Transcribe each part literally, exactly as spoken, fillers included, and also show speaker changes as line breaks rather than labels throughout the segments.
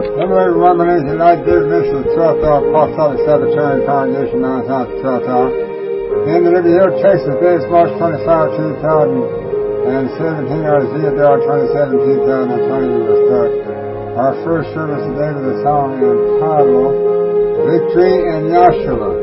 Hello everyone, my name is Elijah Davis, the twelfth Hour Apostolic Sabbatarian Congregation, Mount House, the twelfth Hour. In the Liberty Hill, Texas, today is March twenty-fifth, two thousand seventeen, or Z D R twenty-seven, two thousand twenty, we will start our first service today with a song entitled Victory in Yahshua.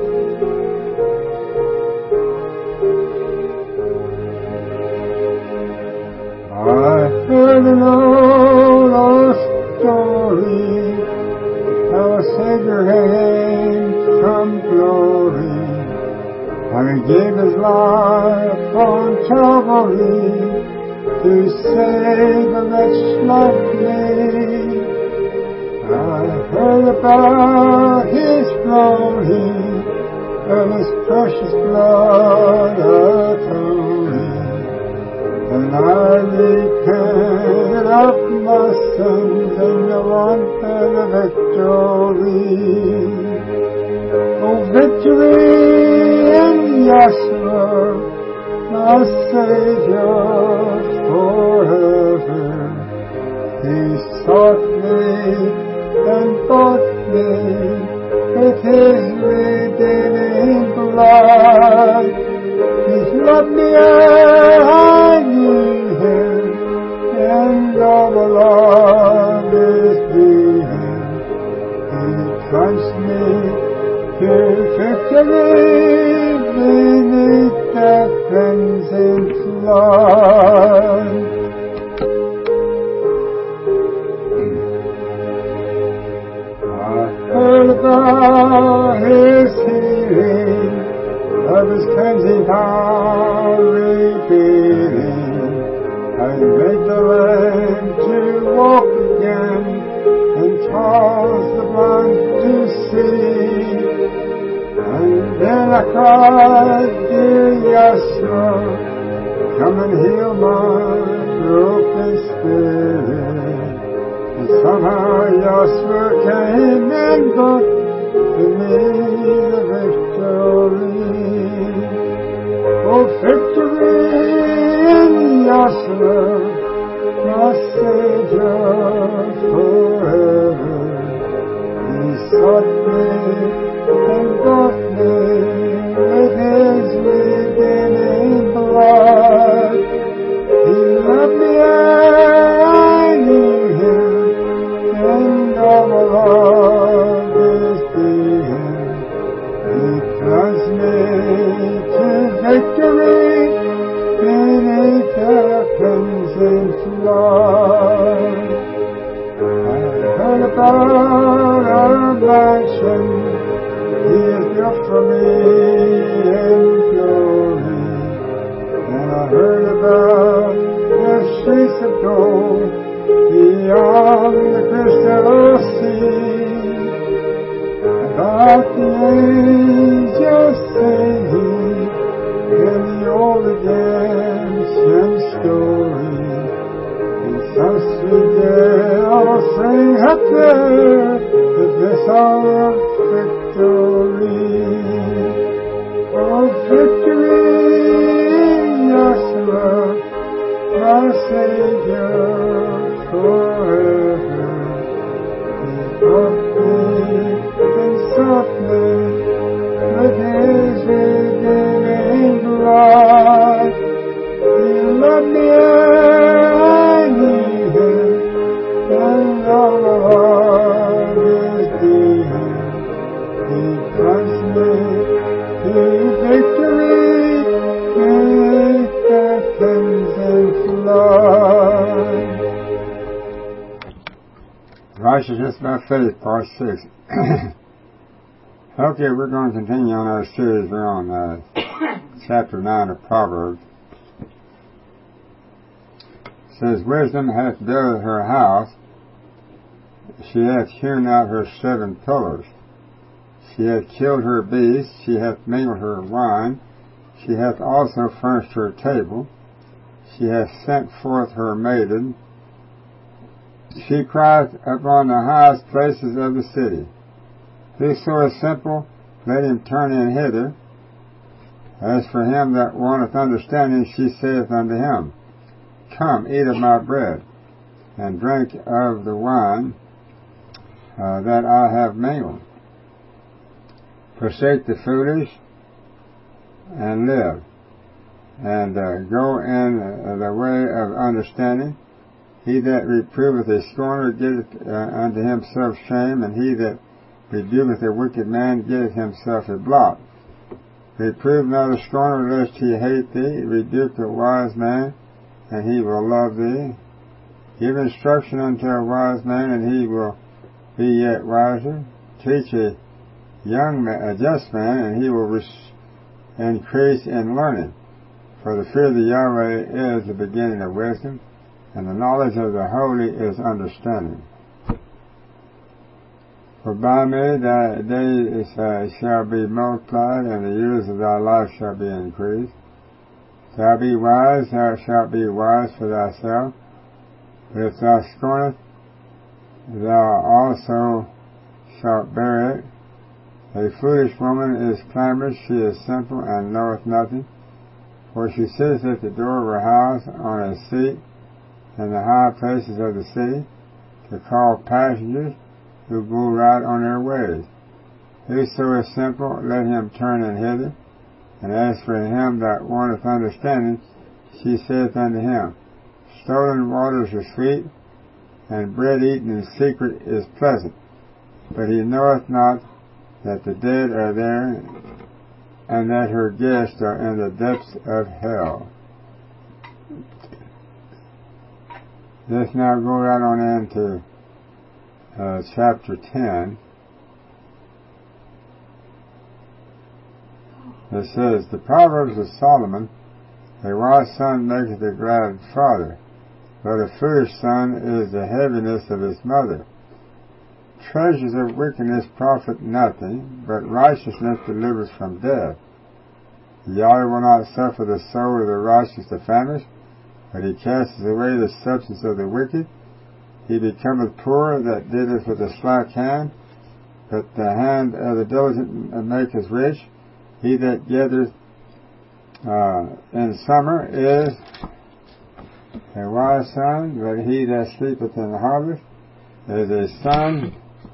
I heard an old, old story how a Savior came from glory, how He gave His life on Calvary to save a wretch like me. I heard about His glory and His precious blood atoning, and I repented of my sins and I wanted a victory. Oh, victory in Yahshua, my Savior forever. He sought me and bought me with His redeeming blood. He loved me and I knew Him, and all the love is being. He plunged me to victory beneath the cleansing flood. I heard about His healing, of His cleansing power revealing. I made the land to walk again and caused the blind to see. And then I cried, dear Yahshua, come and heal my broken spirit. And somehow Yahshua came and brought to me the victory. Oh, victory in Yahshua, my Savior forever. He sought me and bought me with His redeeming blood. He loved me and I knew Him, and all the love is being. He plunged me to victory beneath the cleansing flood. I heard about a mansion He has built for me in glory, and I heard about the streets of gold beyond the crystal sea, about the angels singing in the old redemption story. And some sweet day I'll sing up there to this hour of victory. Oh, victory in Yahshua, my Savior forever. He brought me and sought me with His redeeming blood. He loved me and I knew Him, and all the love is being. He plunged me to victory beneath the cleansing flood. Righteousness by Faith, Part six. Okay, we're going to continue on our series. We're on uh, chapter nine of Proverbs. It says, Wisdom hath built her house, she hath hewn out her seven pillars. She hath killed her beasts, she hath mingled her wine, she hath also furnished her table, she hath sent forth her maiden. She crieth upon the highest places of the city. Whoso is simple, let him turn in hither. As for him that wanteth understanding, she saith unto him, Come, eat of my bread, and drink of the wine uh, that I have mingled. Forsake the foolish and live, and uh, go in uh, the way of understanding. He that reproveth a scorner getteth uh, unto himself shame, and he that rebuketh a wicked man getteth himself a blot. Reprove not a scorner lest he hate thee. Rebuke a wise man, and he will love thee. Give instruction unto a wise man, and he will be yet wiser. Teach a young man, a just man, and he will res- increase in learning. For the fear of the Yahweh is the beginning of wisdom, and the knowledge of the holy is understanding. For by me thy days uh, shall be multiplied, and the years of thy life shall be increased. Thou be wise, thou shalt be wise for thyself. But if thou scornest, thou also shalt bear it. A foolish woman is clamorous, she is simple, and knoweth nothing. For she sitteth at the door of her house on a seat in the high places of the city, to call passengers who go right on their ways. Whoso is simple, let him turn in hither. And as for him that wanteth understanding, she saith unto him, Stolen waters are sweet, and bread eaten in secret is pleasant. But he knoweth not that the dead are there, and that her guests are in the depths of hell. Let's now go right on into uh, chapter ten. It says, The Proverbs of Solomon, a wise son maketh a glad father, but a foolish son is the heaviness of his mother. Treasures of wickedness profit nothing, but righteousness delivers from death. Yahweh will not suffer the soul of the righteous to famish, but he casteth away the substance of the wicked. He becometh poor that dealeth with a slack hand, but the hand of the diligent maketh rich. He that gathereth uh, in summer is a wise son, but he that sleepeth in the harvest is a son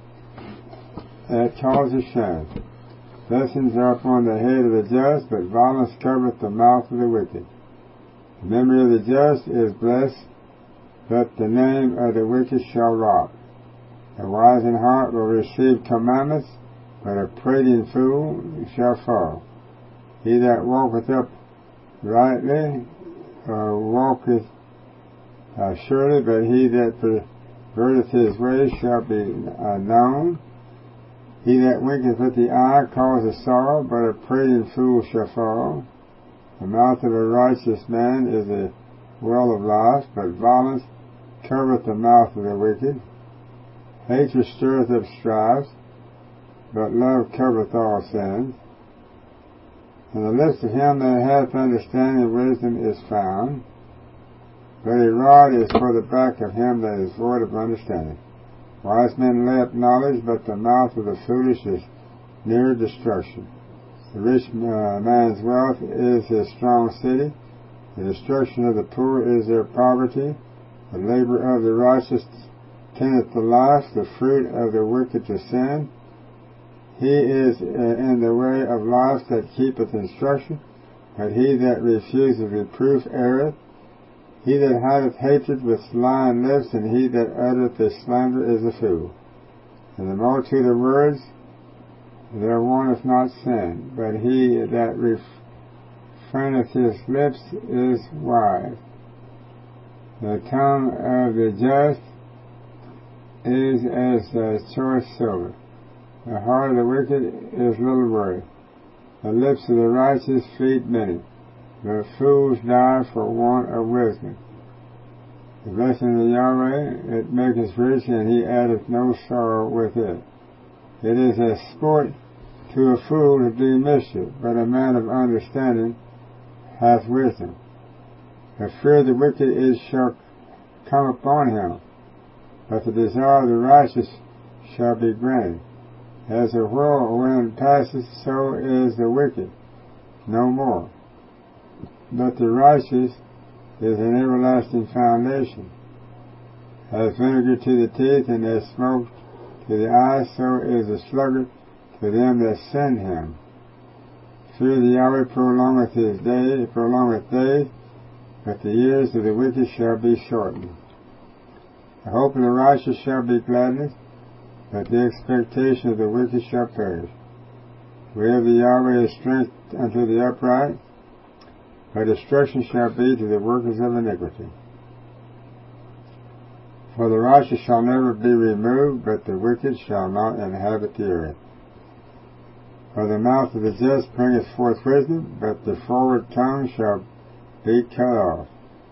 that causeth shame. Blessings are upon the head of the just, but violence covereth the mouth of the wicked. The memory of the just is blessed, but the name of the wicked shall rot. The wise in heart will receive commandments, but a prating fool shall fall. He that walketh uprightly uh, walketh uh, surely, but he that perverteth his way shall be uh, known. He that winketh with the eye causeth sorrow, but a prating fool shall fall. The mouth of a righteous man is a well of life, but violence covereth the mouth of the wicked. Hatred stirreth up strife, but love covereth all sins. In the lips of him that hath understanding wisdom is found, but a rod is for the back of him that is void of understanding. Wise men lay up knowledge, but the mouth of the foolish is near destruction. The rich uh, man's wealth is his strong city. The destruction of the poor is their poverty. The labor of the righteous tendeth to life, the fruit of the wicked to sin. He is uh, in the way of life that keepeth instruction, but he that refuseth reproof erreth. He that hideth hatred with lying lips, and he that uttereth a slander is a fool. In the multitude of words there wanteth not sin, but he that refraineth his lips is wise. The tongue of the just is as uh, choice silver. The heart of the wicked is little worth. The lips of the righteous feed many, but fools die for want of wisdom. The blessing of Yahweh, it maketh rich, and he addeth no sorrow with it. It is a sport to a fool to do mischief, but a man of understanding hath wisdom. The fear of the wicked is shall come upon him, but the desire of the righteous shall be granted. As a whirlwind passeth, so is the wicked, no more. But the righteous is an everlasting foundation. As vinegar to the teeth, and as smoke to the eyes, so is the sluggard to them that send him. Fear the Yahweh prolongeth his day, prolongeth days, but the years of the wicked shall be shortened. The hope of the righteous shall be gladness, but the expectation of the wicked shall perish. Where the Yahweh is strength unto the upright, but destruction shall be to the workers of iniquity. For the righteous shall never be removed, but the wicked shall not inhabit the earth. For the mouth of the just bringeth forth wisdom, but the forward tongue shall be cut off.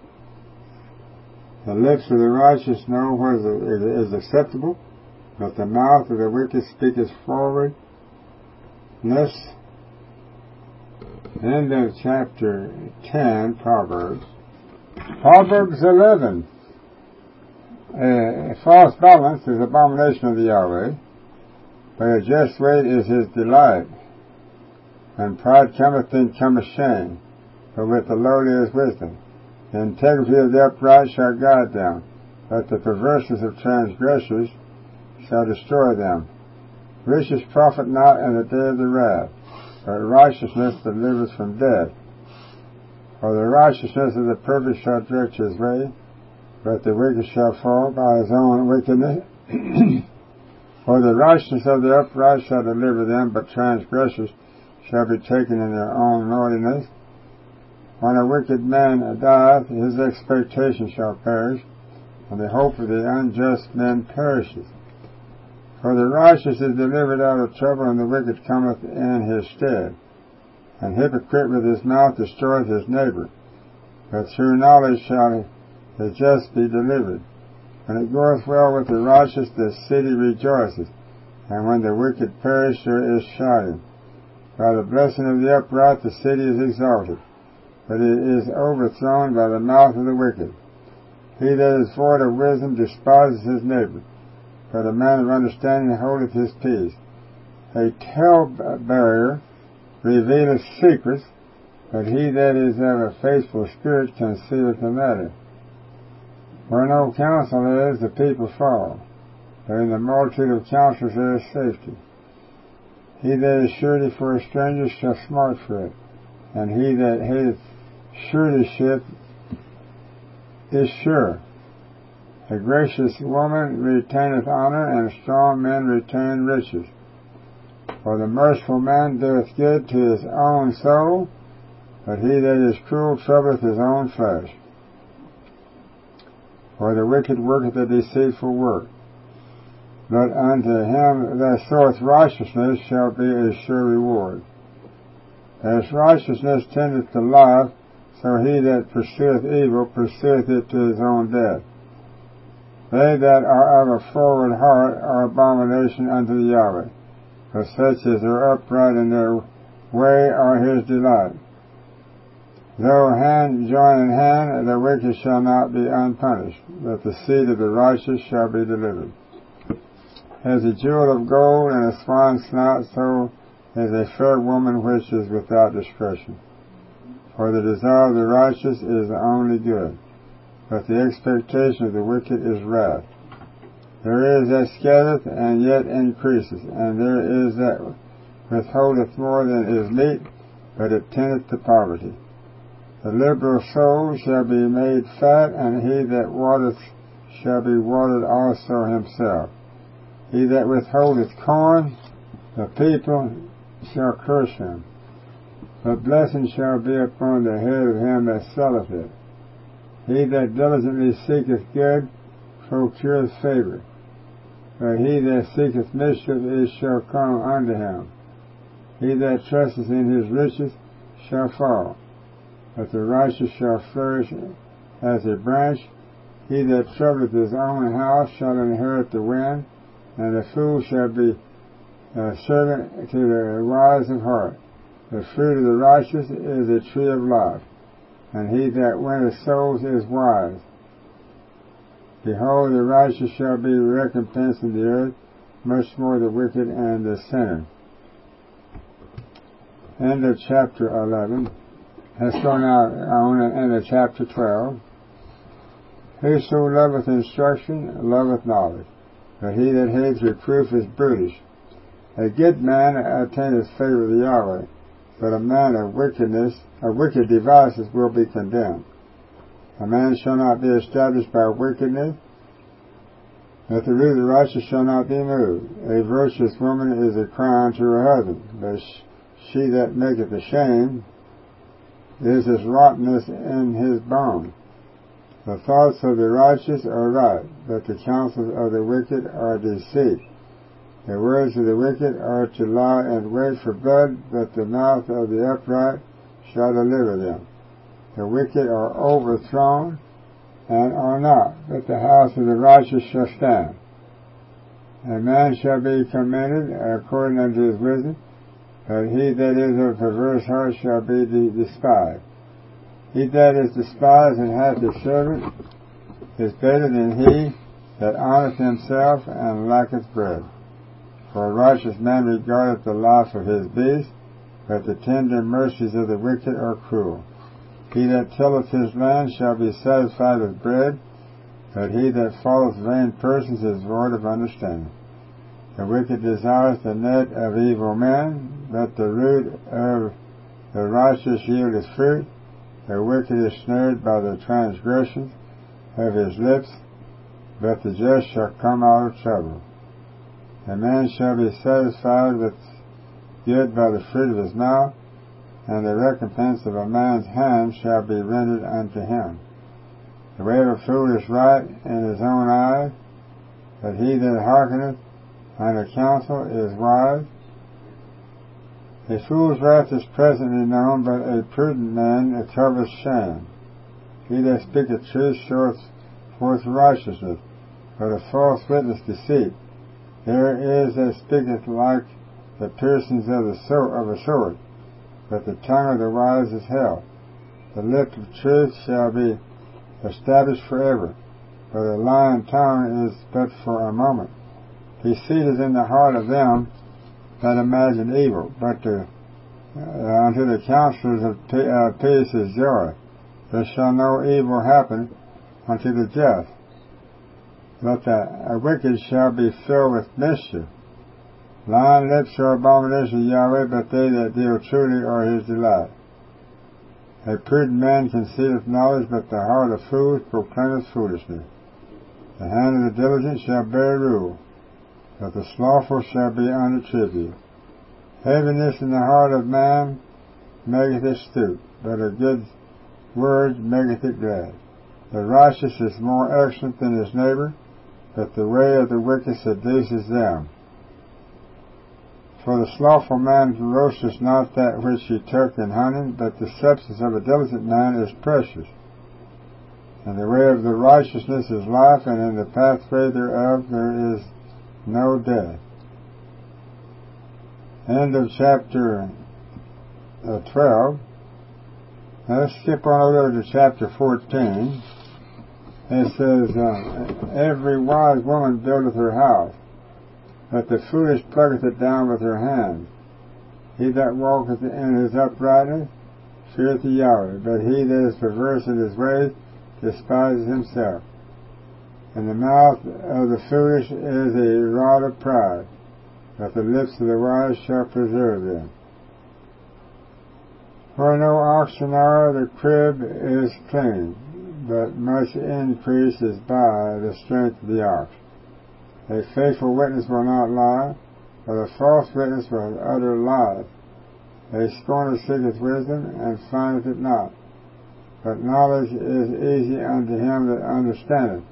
The lips of the righteous know what is acceptable, but the mouth of the wicked speaketh forwardness. End of chapter ten, Proverbs. Proverbs eleven. A false balance is abomination of the Yahweh, but a just weight is his delight. And pride cometh, then cometh shame, but with the lowly is wisdom. The integrity of the upright shall guide them, but the perverseness of transgressors shall destroy them. Riches profit not in the day of the wrath, but righteousness delivers from death. For the righteousness of the perfect shall direct his way, but the wicked shall fall by his own wickedness. For the righteousness of the upright shall deliver them, but transgressors shall be taken in their own naughtiness. When a wicked man dieth, his expectation shall perish, and the hope of the unjust men perishes. For the righteous is delivered out of trouble, and the wicked cometh in his stead. An hypocrite with his mouth destroyeth his neighbor, but through knowledge shall the just be delivered. When it goeth well with the righteous, the city rejoiceth, and when the wicked perish, there is shouting. By the blessing of the upright, the city is exalted, but it is overthrown by the mouth of the wicked. He that is void of wisdom despises his neighbor, but a man of understanding holdeth his peace. A talebearer revealeth secrets, but he that is of a faithful spirit concealeth the matter. Where no counsel is, the people fall, but in the multitude of counselors there is safety. He that is surety for a stranger shall smart for it, and he that hateth suretyship is sure. A gracious woman retaineth honor, and strong men retain riches. For the merciful man doeth good to his own soul, but he that is cruel troubleth his own flesh. For the wicked worketh a deceitful work, but unto him that soweth righteousness shall be a sure reward. As righteousness tendeth to life, so he that pursueth evil pursueth it to his own death. They that are of a forward heart are abomination unto the Yahweh, but such as are upright in their way are his delight. Though hand join in hand, the wicked shall not be unpunished, but the seed of the righteous shall be delivered. As a jewel of gold and a swine's snout, so is a fair woman which is without discretion. For the desire of the righteous is only good, but the expectation of the wicked is wrath. There is that scattereth and yet increases, and there is that withholdeth more than is meet, but it tendeth to poverty. The liberal soul shall be made fat, and he that watereth shall be watered also himself. He that withholdeth corn, the people shall curse him. But blessing shall be upon the head of him that selleth it. He that diligently seeketh good procureth favor, but he that seeketh mischief, it shall come unto him. He that trusteth in his riches shall fall, but the righteous shall flourish as a branch. He that troubleth his own house shall inherit the wind, and the fool shall be a servant to the wise of heart. The fruit of the righteous is a tree of life, and he that winneth souls is wise. Behold, the righteous shall be recompensed in the earth, much more the wicked and the sinner. End of chapter eleven. Let's go now on into chapter twelve. Whoso loveth instruction loveth knowledge, but he that hates reproof is brutish. A good man attaineth favor of the Yahweh, but a man of wickedness, of wicked devices will be condemned. A man shall not be established by wickedness, but the root of the righteous shall not be moved. A virtuous woman is a crown to her husband, but she that maketh ashamed is as rottenness in his bone. The thoughts of the righteous are right, but the counsels of the wicked are deceit. The words of the wicked are to lie and wait for blood, but the mouth of the upright shall deliver them. The wicked are overthrown and are not, but the house of the righteous shall stand. A man shall be commended according unto his wisdom, but he that is of perverse heart shall be despised. He that is despised and hath a servant is better than he that honoureth himself and lacketh bread. For a righteous man regardeth the life of his beast, but the tender mercies of the wicked are cruel. He that tilleth his land shall be satisfied with bread, but he that followeth vain persons is void of understanding. The wicked desires the net of evil men, but the root of the righteous yieldeth fruit. The wicked is snared by the transgressions of his lips, but the just shall come out of trouble. A man shall be satisfied with good by the fruit of his mouth, and the recompense of a man's hand shall be rendered unto him. The way of a fool is right in his own eyes, but he that hearkeneth unto counsel is wise. A fool's wrath is presently known, but a prudent man covereth shame. He that speaketh truth showeth forth righteousness, but a false witness deceit. There is that speaketh like the piercings of the sword, of a sword, but the tongue of the wise is health. The lip of truth shall be established forever, but a lying tongue is but for a moment. Deceit is in the heart of them that imagine evil, but to, uh, unto the counselors of p- uh, peace is joy. There shall no evil happen unto the just, but the uh, wicked shall be filled with mischief. Lying lips are abomination to Yahweh, but they that deal truly are his delight. A prudent man concealeth knowledge, but the heart of fools proclaimeth foolishness. The hand of the diligent shall bear rule, but the slothful shall be under tribute. Heaviness in the heart of man maketh it stoop, but a good word maketh it glad. The righteous is more excellent than his neighbor, but the way of the wicked seduces them. For the slothful man roasteth not that which he took in hunting, but the substance of a diligent man is precious. And the way of the righteousness is life, and in the pathway thereof there is no death. End of chapter uh, twelve. Now let's skip on over to chapter fourteen. It says, uh, every wise woman buildeth her house, but the foolish plucketh it down with her hand. He that walketh in his uprightness feareth the Yahweh, but he that is perverse in his ways despises himself. And the mouth of the foolish is a rod of pride, but the lips of the wise shall preserve them. Where no oxen are, the crib is clean, but much increase is by the strength of the ox. A faithful witness will not lie, but a false witness will utter lies. A scorner seeketh wisdom, and findeth it not, but knowledge is easy unto him that understandeth.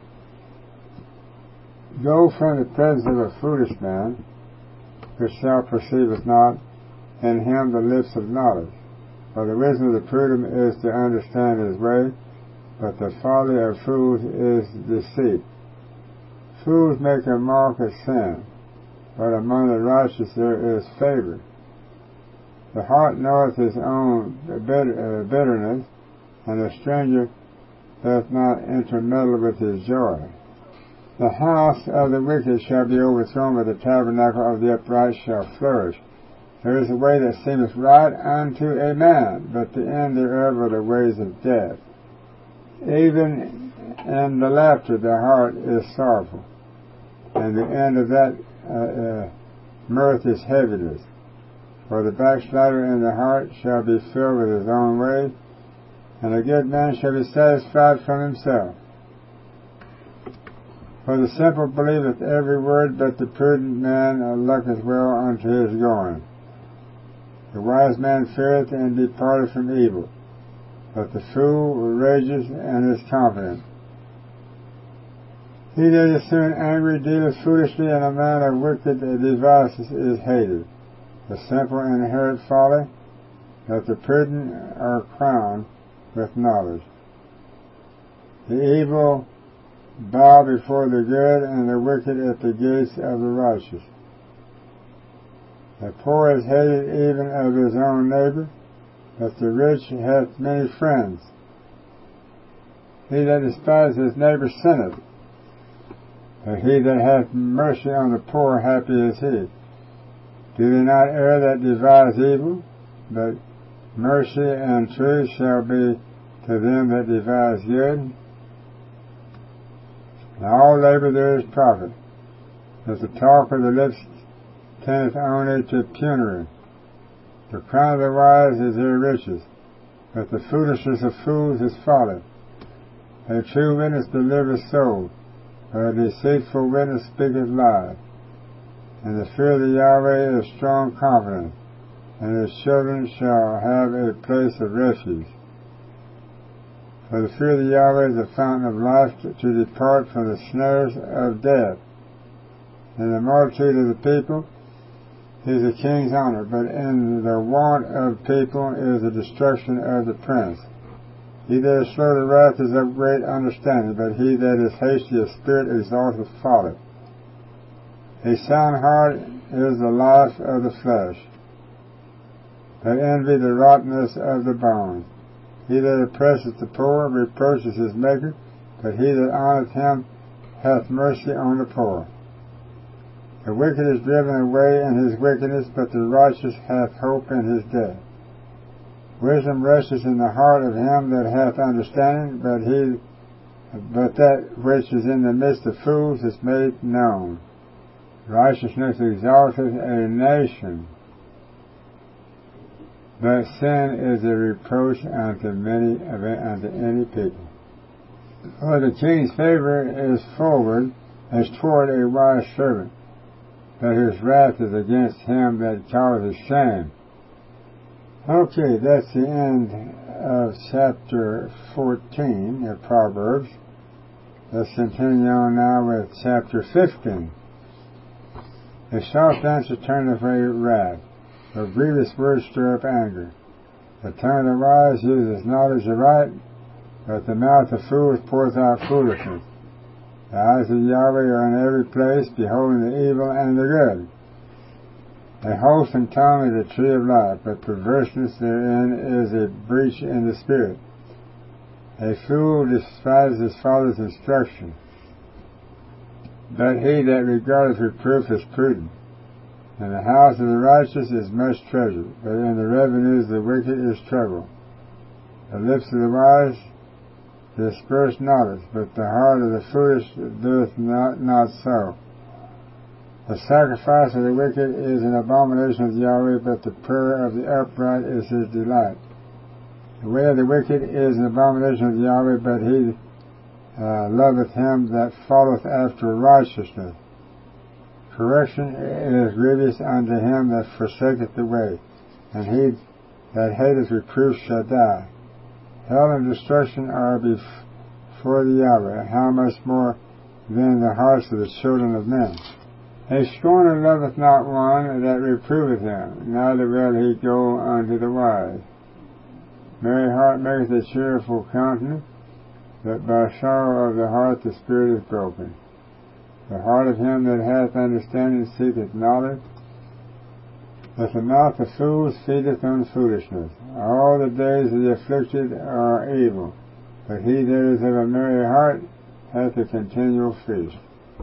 Go from the presence of a foolish man, which thou perceivest not, in him the lips of knowledge. For the wisdom of the prudent is to understand his way, but the folly of fools is deceit. Fools make a mark of sin, but among the righteous there is favor. The heart knoweth his own bitterness, and the stranger doth not intermeddle with his joy. The house of the wicked shall be overthrown, but the tabernacle of the upright shall flourish. There is a way that seemeth right unto a man, but the end thereof are the ways of death. Even in the laughter the heart is sorrowful, and the end of that uh, uh, mirth is heaviness. For the backslider in the heart shall be filled with his own way, and a good man shall be satisfied from himself. For the simple believeth every word, but the prudent man looketh well unto his going. The wise man feareth and departeth from evil, but the fool rages and is confident. He that is soon angry dealeth foolishly, and a man of wicked devices is hated. The simple inherit folly, but the prudent are crowned with knowledge. The evil bow before the good, and the wicked at the gates of the righteous. The poor is hated even of his own neighbor, but the rich hath many friends. He that despises his neighbor sinneth, but he that hath mercy on the poor, happy is he. Do they not err that devise evil? But mercy and truth shall be to them that devise good. In all labor there is profit, but the talk of the lips tendeth only to penury. The crown of the wise is their riches, but the foolishness of fools is folly. A true witness delivereth soul, but a deceitful witness speaketh lies. And the fear of the Yahweh is strong confidence, and his children shall have a place of refuge. For the fear of the Yahweh is the fountain of life, to, to depart from the snares of death. In the multitude of the people is the king's honor, but in the want of people is the destruction of the prince. He that is slow to wrath is of great understanding, but he that is hasty of spirit exalteth folly. A sound heart is the life of the flesh, but envy the rottenness of the bones. He that oppresseth the poor reproaches his maker, but he that honoureth him hath mercy on the poor. The wicked is driven away in his wickedness, but the righteous hath hope in his death. Wisdom resteth in the heart of him that hath understanding, but he, but that which is in the midst of fools is made known. Righteousness exalteth a nation, but sin is a reproach unto many, unto any people. For the king's favor is forward as toward a wise servant, but his wrath is against him that causeth shame. Okay, that's the end of chapter fourteen of Proverbs. Let's continue on now with chapter fifteen. A soft answer turneth away wrath, but grievous words stir up anger. The tongue of the wise uses knowledge aright, but the mouth of fools pours out foolishness. The eyes of Yahweh are in every place, beholding the evil and the good. A wholesome tongue is a tree of life, but perverseness therein is a breach in the spirit. A fool despises his father's instruction, but he that regardeth reproof is prudent. In the house of the righteous is much treasure, but in the revenues of the wicked is trouble. The lips of the wise disperse knowledge, but the heart of the foolish doeth not, not so. The sacrifice of the wicked is an abomination of Yahweh, but the prayer of the upright is his delight. The way of the wicked is an abomination of Yahweh, but he uh, loveth him that followeth after righteousness. Correction is grievous unto him that forsaketh the way, and he that hateth reproof shall die. Hell and destruction are before the Yahweh, how much more than the hearts of the children of men. A scorner loveth not one that reproveth him, neither will he go unto the wise. Merry heart maketh a cheerful countenance, but by sorrow of the heart the spirit is broken. The heart of him that hath understanding seeketh knowledge, but the mouth of fools feedeth on foolishness. All the days of the afflicted are evil, but he that is of a merry heart hath a continual feast.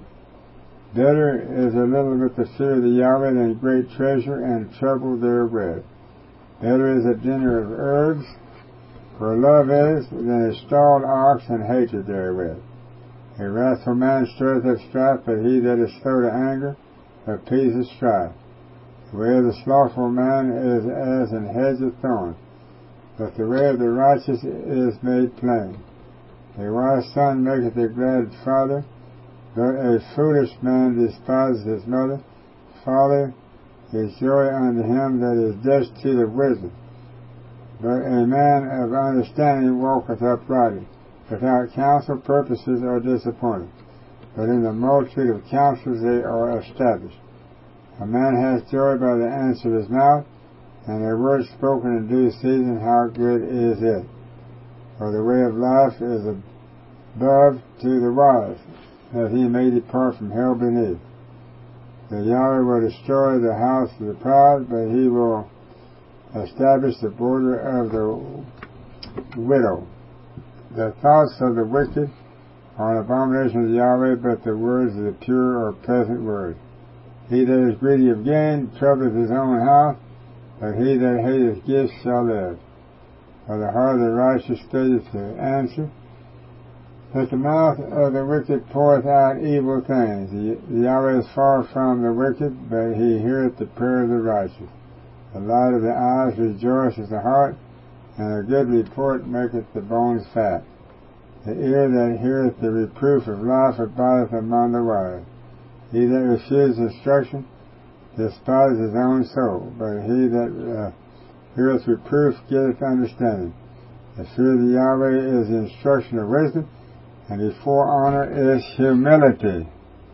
Better is a little with the fear of the Yahweh than great treasure and trouble therewith. Better is a dinner of herbs, for love is, than a stalled ox and hatred therewith. A wrathful man stirreth up strife, but he that is slow to anger appeaseth strife. The way of the slothful man is as an hedge of thorns, but the way of the righteous is made plain. A wise son maketh a glad father, but a foolish man despiseth his mother. Folly is joy unto him that is destitute of wisdom, but a man of understanding walketh uprightly. Without counsel purposes are disappointed, but in the multitude of counsels they are established. A man hath joy by the answer of his mouth, and a word spoken in due season, how good is it! For the way of life is above to the wise, that he may depart from hell beneath. The Yahweh will destroy the house of the proud, but he will establish the border of the widow. The thoughts of the wicked are an abomination of the Yahweh, but the words of the pure are pleasant words. He that is greedy of gain troubleth his own house, but he that hateth gifts shall live. For the heart of the righteous stated to answer, but the mouth of the wicked poureth out evil things. The Yahweh is far from the wicked, but he heareth the prayer of the righteous. The light of the eyes rejoices the heart, and a good report maketh the bones fat. The ear that heareth the reproof of life abideth among the wise. He that refuseth instruction despiseth his own soul, but he that uh, heareth reproof getteth understanding. The fear of the Yahweh is the instruction of wisdom, and before honor is humility.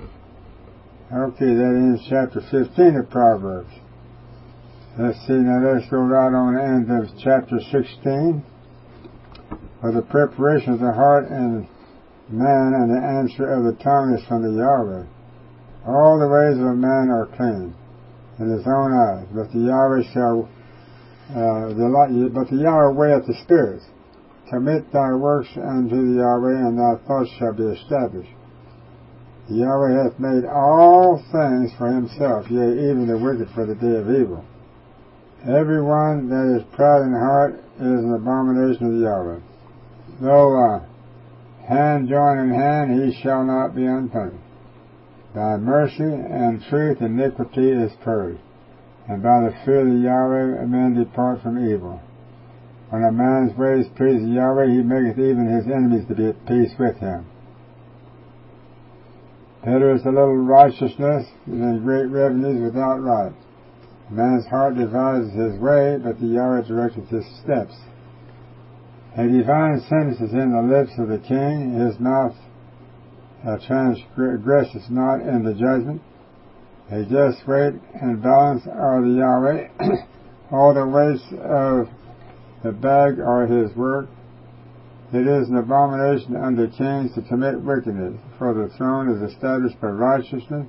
Okay, that ends chapter fifteen of Proverbs. Let's see, now let's go right on the end of chapter sixteen. For the preparation of the heart and man and the answer of the tongue is from the Yahweh. All the ways of a man are clean in his own eyes, but the Yahweh shall, uh, the, but the Yahweh weigheth the spirits. Commit thy works unto the Yahweh, and thy thoughts shall be established. The Yahweh hath made all things for himself, yea, even the wicked for the day of evil. Every one that is proud in heart is an abomination of the Yahweh. Though uh, hand join in hand, he shall not be unpunished. By mercy and truth iniquity is purged, and by the fear of the Yahweh men depart from evil. When a man's ways please the Yahweh, he maketh even his enemies to be at peace with him. Better is a little righteousness than great revenues without right. A man's heart devises his way, but the Yahweh directeth his steps. A divine sentence is in the lips of the king, his mouth uh, transgresseth not in the judgment. A just weight and balance are the Yahweh. All the weights of the bag are his work. It is an abomination unto kings to commit wickedness, for the throne is established by righteousness.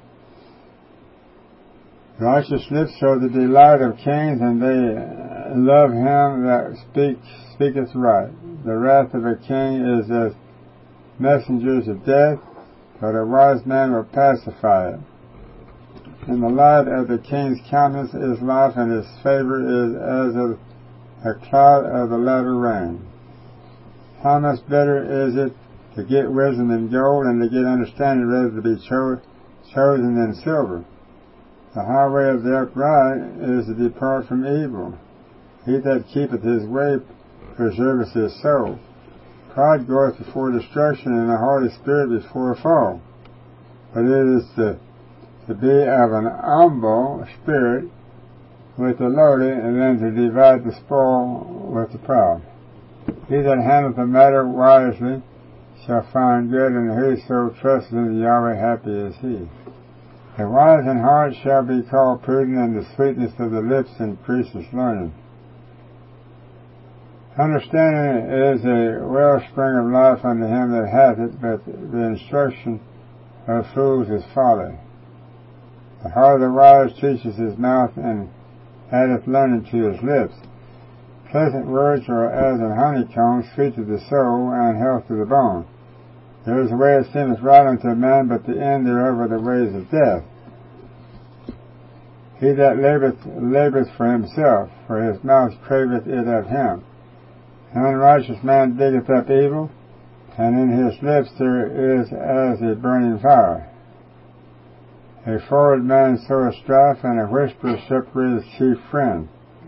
Righteous lips show the delight of kings, and they love him that speak, speaketh right. The wrath of a king is as messengers of death, but a wise man will pacify it. In the light of the king's countenance is life, and his favor is as of a cloud of the latter rain. How much better is it to get wisdom than gold, and to get understanding rather to be cho- chosen than silver? The highway of the upright is to depart from evil. He that keepeth his way preserveth his soul. Pride goeth before destruction, and a haughty spirit before a fall. But it is to, to be of an humble spirit with the lowly, and then to divide the spoil with the proud. He that handleth the matter wisely shall find good, and whoso trusteth in the Yahweh, happy is he. The wise in heart shall be called prudent, and the sweetness of the lips increases learning. Understanding is a wellspring of life unto him that hath it, but the instruction of fools is folly. The heart of the wise teaches his mouth, and addeth learning to his lips. Pleasant words are as an honeycomb, sweet to the soul, and health to the bone. There is a way that seemeth right unto a man, but the end thereof are the ways of death. He that laboureth, laboureth for himself, for his mouth craveth it of him. An unrighteous man diggeth up evil, and in his lips there is as a burning fire. A forward man soweth strife, and a whisperer separate his chief friend.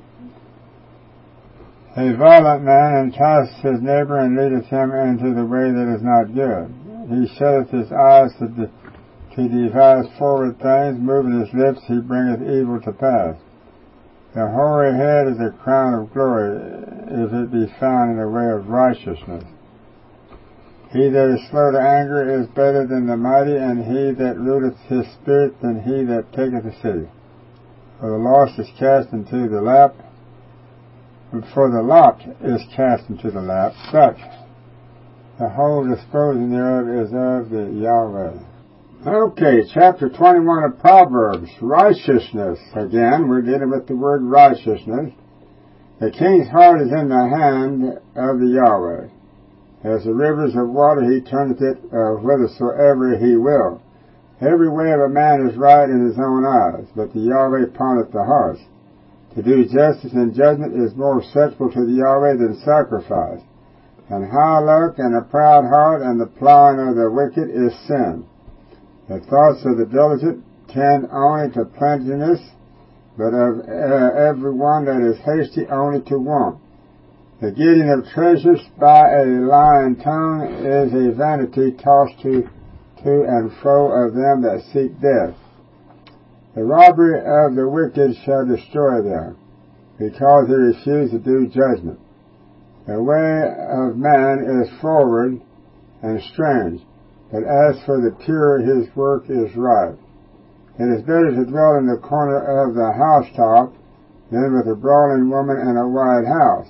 A violent man enticeth his neighbor, and leadeth him into the way that is not good. He shutteth his eyes to, de- to devise forward things, moving his lips he bringeth evil to pass. The hoary head is a crown of glory, if it be found in the way of righteousness. He that is slow to anger is better than the mighty, and he that ruleth his spirit than he that taketh a city. For the lost is cast into the lap, for the lot is cast into the lap, but the whole disposing thereof is of the Yahweh. Okay, chapter twenty-one of Proverbs, righteousness. Again, we're dealing with the word righteousness. The king's heart is in the hand of the Yahweh. As the rivers of water, he turneth it uh, whithersoever he will. Every way of a man is right in his own eyes, but the Yahweh pondeth the hearts. To do justice and judgment is more acceptable to the Yahweh than sacrifice. And high look and a proud heart and the plowing of the wicked is sin. The thoughts of the diligent tend only to plenteousness, but of uh, every one that is hasty only to want. The getting of treasures by a lying tongue is a vanity tossed to, to and fro of them that seek death. The robbery of the wicked shall destroy them, because they refuse to do judgment. The way of man is forward and strange, but as for the pure his work is right. It is better to dwell in the corner of the housetop than with a brawling woman in a wide house.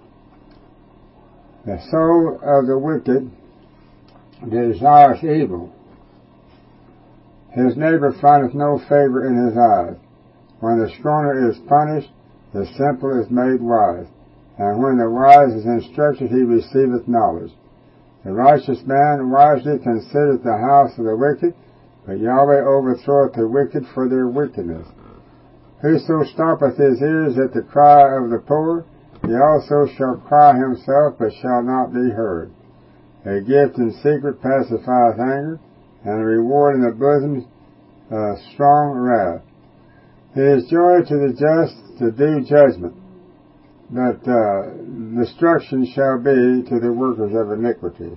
The soul of the wicked desires evil. His neighbor findeth no favor in his eyes. When the scorner is punished, the simple is made wise, and when the wise is instructed, he receiveth knowledge. The righteous man wisely considereth the house of the wicked, but Yahweh overthroweth the wicked for their wickedness. Whoso stoppeth his ears at the cry of the poor, he also shall cry himself, but shall not be heard. A gift in secret pacifieth anger, and a reward in the bosom uh, strong wrath. It is joy to the just to do judgment, but uh, destruction shall be to the workers of iniquity.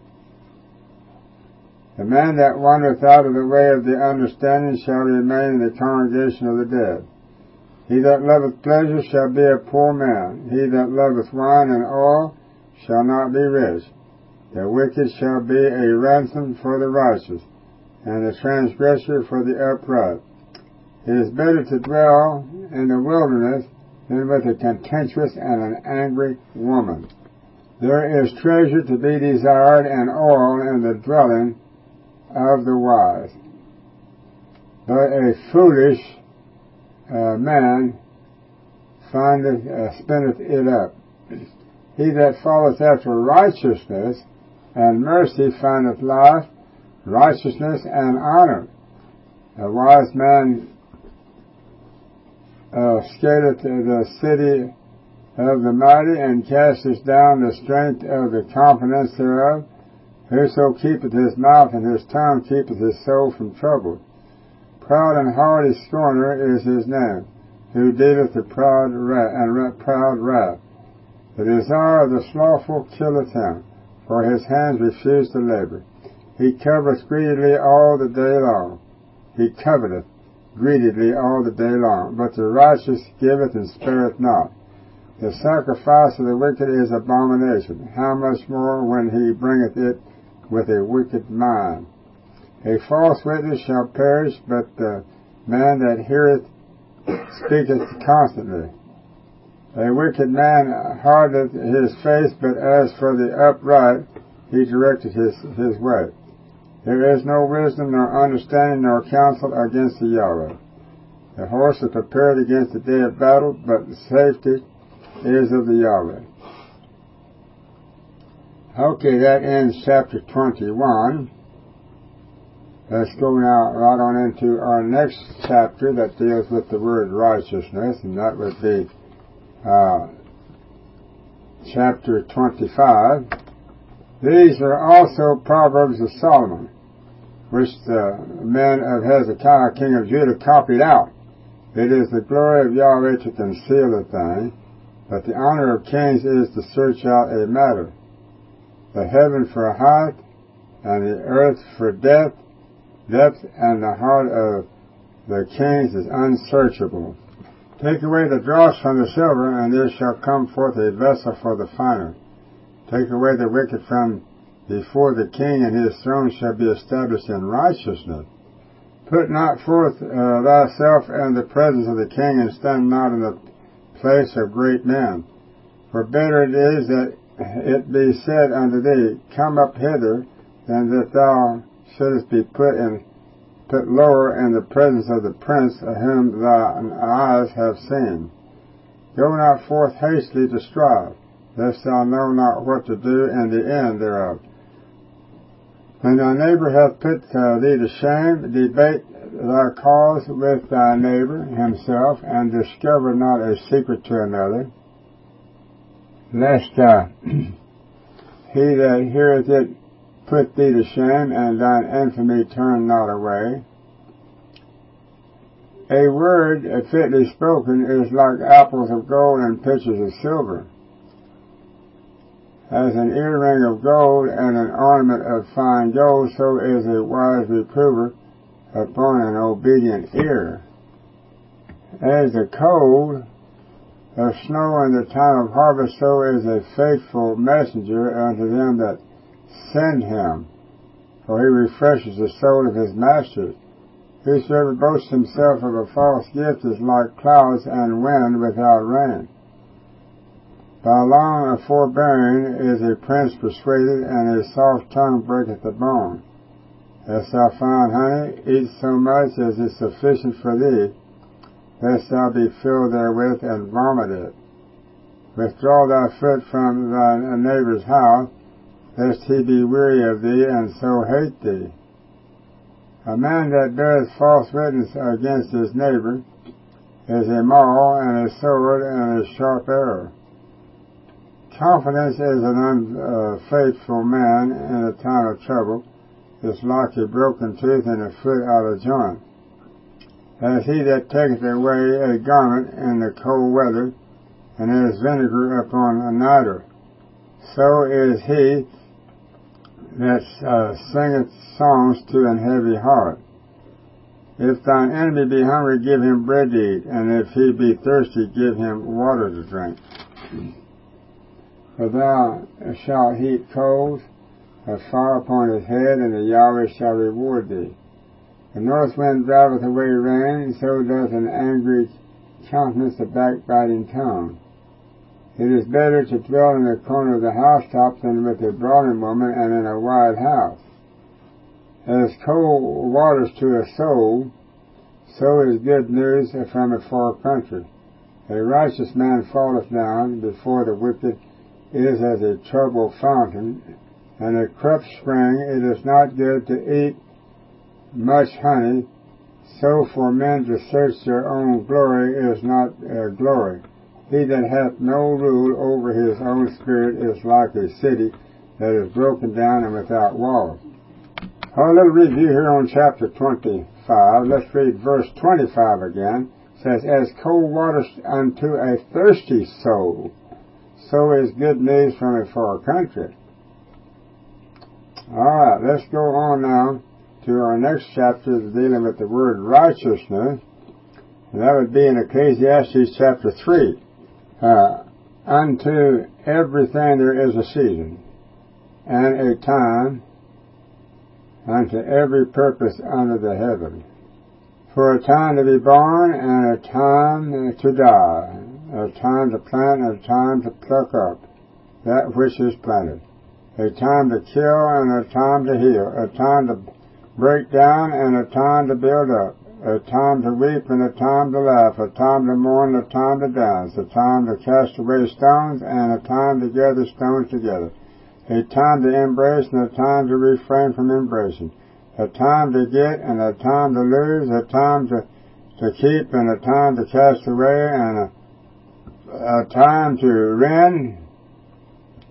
The man that wandereth out of the way of the understanding shall remain in the congregation of the dead. He that loveth pleasure shall be a poor man. He that loveth wine and oil shall not be rich. The wicked shall be a ransom for the righteous, and the transgressor for the upright. It is better to dwell in the wilderness than with a contentious and an angry woman. There is treasure to be desired and oil in the dwelling of the wise, but a foolish uh, man findeth, uh, spendeth it up. He that falleth after righteousness and mercy findeth life, righteousness, and honor. A wise man uh, scaleth the city of the mighty, and casteth down the strength of the confidence thereof. Whoso keepeth his mouth and his tongue keepeth his soul from trouble. Proud and haughty scorner is his name, who dealeth the proud wrath and proud wrath. The desire of the slothful killeth him, for his hands refuse to labor. He covereth greedily all the day long. He coveteth greedily all the day long, but the righteous giveth and spareth not. The sacrifice of the wicked is abomination. How much more when he bringeth it with a wicked mind? A false witness shall perish, but the man that heareth speaketh constantly. A wicked man hardeneth his face, but as for the upright, he directed his, his way. There is no wisdom, nor understanding, nor counsel against the Yahweh. The horse is prepared against the day of battle, but the safety is of the Yahweh. Okay, that ends chapter twenty-one. Let's go now right on into our next chapter that deals with the word righteousness, and that would be uh, chapter twenty-five. These are also Proverbs of Solomon, which the men of Hezekiah, king of Judah, copied out. It is the glory of Yahweh to conceal a thing, but the honor of kings is to search out a matter. The heaven for height, and the earth for depth, depth, and the heart of the kings is unsearchable. Take away the dross from the silver, and there shall come forth a vessel for the finer. Take away the wicked from before the king, and his throne shall be established in righteousness. Put not forth uh, thyself in the presence of the king, and stand not in the place of great men. For better it is that it be said unto thee, Come up hither, than that thou shouldest be put in put lower in the presence of the prince of whom thine eyes have seen. Go not forth hastily to strive, lest thou know not what to do in the end thereof. When thy neighbor hath put uh, thee to shame, debate thy cause with thy neighbor himself, and discover not a secret to another, lest uh, he that heareth it put thee to shame, and thine infamy turn not away. A word fitly spoken is like apples of gold and pitchers of silver. As an earring of gold and an ornament of fine gold, so is a wise reprover upon an obedient ear. As the cold of snow in the time of harvest, so is a faithful messenger unto them that send him, for he refreshes the soul of his masters. Whosoever boasts himself of a false gift is like clouds and wind without rain. By long forbearing is a prince persuaded, and a soft tongue breaketh the bone. As thou find honey, eat so much as is sufficient for thee, lest thou be filled therewith and vomit it. Withdraw thy foot from thy neighbor's house, lest he be weary of thee, and so hate thee. A man that beareth false witness against his neighbor is a maul, and a sword, and a sharp arrow. Confidence is an unfaithful man in a time of trouble, is like a broken tooth and a foot out of joint. As he that taketh away a garment in the cold weather, and is vinegar upon a niter, so is he that uh, singeth songs to an heavy heart. If thine enemy be hungry, give him bread to eat, and if he be thirsty, give him water to drink. For thou shalt heap coals of fire upon his head, and the Yahweh shall reward thee. The north wind driveth away rain, so does an angry countenance a backbiting tongue. It is better to dwell in the corner of the housetop than with a brawling woman and in a wide house. As cold waters to a soul, so is good news from a far country. A righteous man falleth down before the wicked, is as a troubled fountain, and a corrupt spring. It is not good to eat much honey, so for men to search their own glory is not uh, glory. He that hath no rule over his own spirit is like a city that is broken down and without walls. A little review here on chapter twenty-five. Let's read verse twenty-five again. It says, As cold water unto a thirsty soul, so is good news from a far country. Alright, let's go on now to our next chapter dealing with the word righteousness. And that would be in Ecclesiastes chapter three. Uh, unto everything there is a season, and a time, unto every purpose under the heaven. For a time to be born, and a time to die, a time to plant, and a time to pluck up that which is planted, a time to kill, and a time to heal, a time to break down, and a time to build up, a time to weep and a time to laugh, a time to mourn and a time to dance, a time to cast away stones and a time to gather stones together, a time to embrace and a time to refrain from embracing, a time to get and a time to lose, a time to, to keep and a time to cast away, and a, a time to rend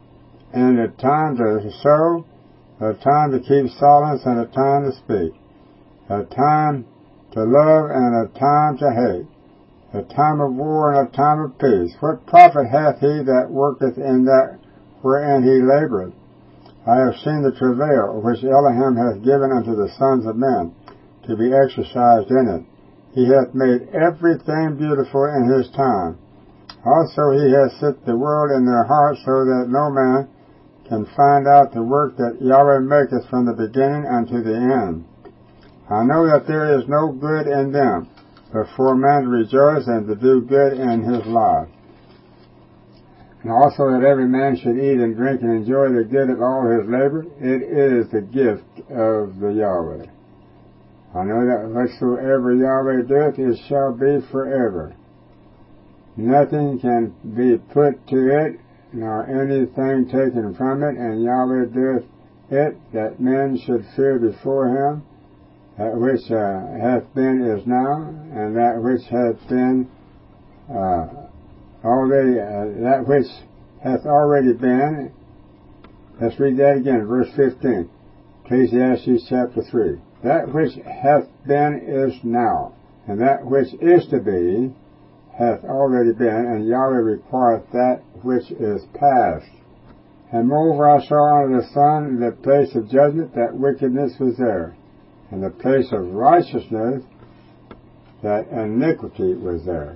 in a time to sow, a time to keep silence, and a time to speak, a time to love and a time to hate, a time of war and a time of peace. What profit hath he that worketh in that wherein he laboureth? I have seen the travail which Elohim hath given unto the sons of men, to be exercised in it. He hath made everything beautiful in his time. Also he hath set the world in their hearts, so that no man can find out the work that Yahweh maketh from the beginning unto the end. I know that there is no good in them, but for a man to rejoice and to do good in his life. And also that every man should eat and drink and enjoy the good of all his labor. It is the gift of the Yahweh. I know that whatsoever Yahweh doeth, it shall be forever. Nothing can be put to it, nor anything taken from it, and Yahweh doeth it, that men should fear before him. That which uh, hath been is now, and that which hath been uh, already, uh, that which hath already been. Let's read that again, verse fifteen, Ecclesiastes chapter three. That which hath been is now, and that which is to be hath already been, and Yahweh requireth that which is past. And moreover I saw under the sun in the place of judgment that wickedness was there, and the place of righteousness that iniquity was there.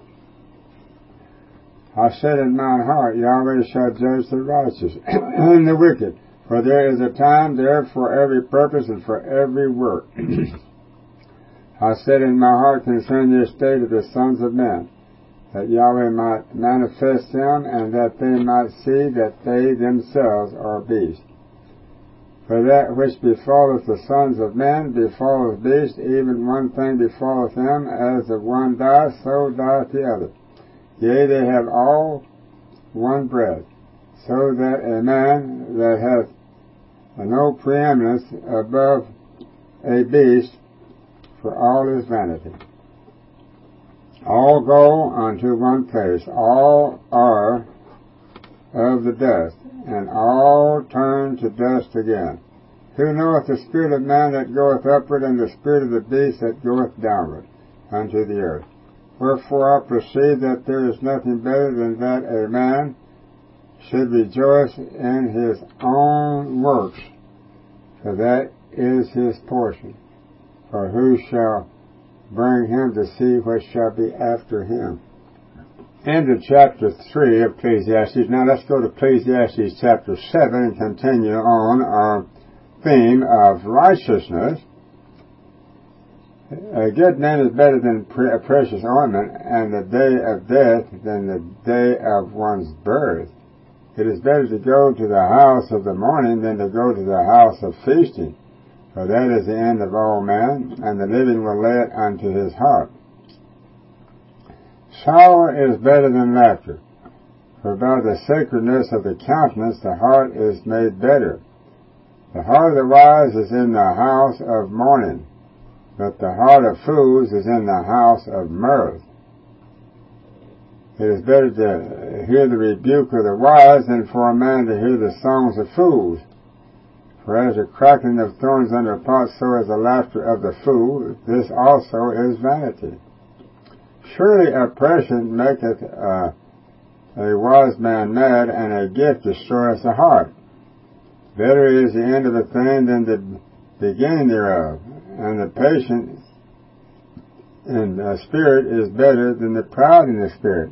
I said in mine heart, Yahweh shall judge the righteous and the wicked, for there is a time there for every purpose and for every work. I said in my heart concerning the estate of the sons of men, that Yahweh might manifest them, and that they might see that they themselves are beasts. For that which befalleth the sons of men befalleth beasts, even one thing befalleth them, as the one dieth, so dieth the other. Yea, they have all one bread, so that a man that hath no preeminence above a beast, for all is vanity. All go unto one place, all are of the dust, and all turn to dust again. Who knoweth the spirit of man that goeth upward, and the spirit of the beast that goeth downward unto the earth? Wherefore I perceive that there is nothing better than that a man should rejoice in his own works, for that is his portion. For who shall bring him to see what shall be after him? End of chapter three of Ecclesiastes. Now let's go to Ecclesiastes chapter seven and continue on our theme of righteousness. A good name is better than a precious ornament, and the day of death than the day of one's birth. It is better to go to the house of the mourning than to go to the house of feasting, for that is the end of all men, and the living will lay it unto his heart. Sorrow is better than laughter, for by the sacredness of the countenance the heart is made better. The heart of the wise is in the house of mourning, but the heart of fools is in the house of mirth. It is better to hear the rebuke of the wise than for a man to hear the songs of fools. For as the cracking of thorns under a pot, so is the laughter of the fool. This also is vanity. Surely oppression maketh uh, a wise man mad, and a gift destroyeth the heart. Better is the end of a thing than the beginning thereof, and the patient in the spirit is better than the proud in the spirit.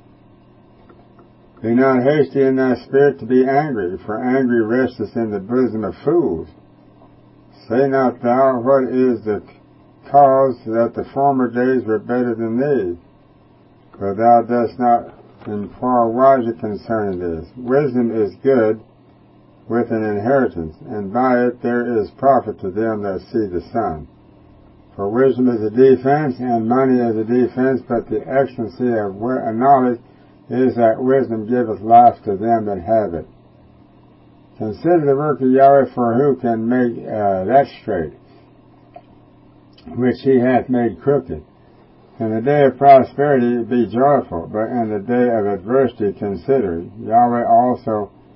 Be not hasty in thy spirit to be angry, for angry resteth in the bosom of fools. Say not thou, what is the cause that the former days were better than these? For thou dost not inquire wisely concerning this. Wisdom is good with an inheritance, and by it there is profit to them that see the sun. For wisdom is a defense, and money is a defense, but the excellency of knowledge is that wisdom giveth life to them that have it. Consider the work of Yahweh, for who can make uh, that straight, which he hath made crooked? In the day of prosperity be joyful, but in the day of adversity consider. Yahweh also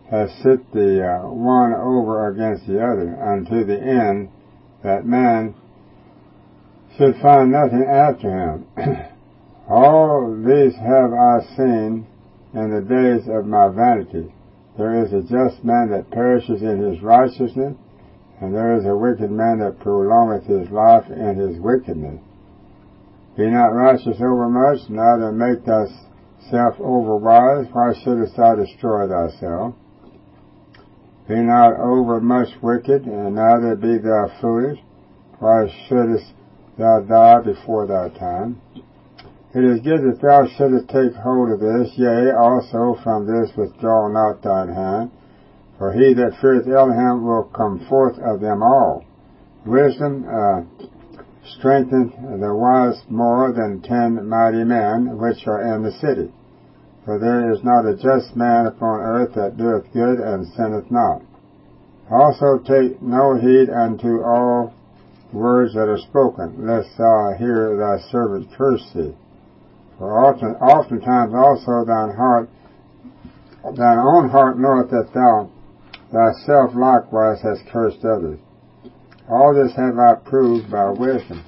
has set the uh, one over against the other, unto the end that man should find nothing after him. All these have I seen in the days of my vanity. There is a just man that perishes in his righteousness, and there is a wicked man that prolongeth his life in his wickedness. Be not righteous over much, neither make thyself over wise. Why shouldest thou destroy thyself? Be not over much wicked, and neither be thou foolish. Why shouldest thou die before thy time? It is good that thou shouldest take hold of this, yea, also from this withdraw not thine hand. For he that feareth Elohim will come forth of them all. Wisdom uh, strengtheneth the wise more than ten mighty men which are in the city. For there is not a just man upon earth that doeth good and sinneth not. Also take no heed unto all words that are spoken, lest thou hear thy servant curse thee. For often, oftentimes also thine heart, thine own heart knoweth that thou thyself likewise hast cursed others. All this have I proved by wisdom.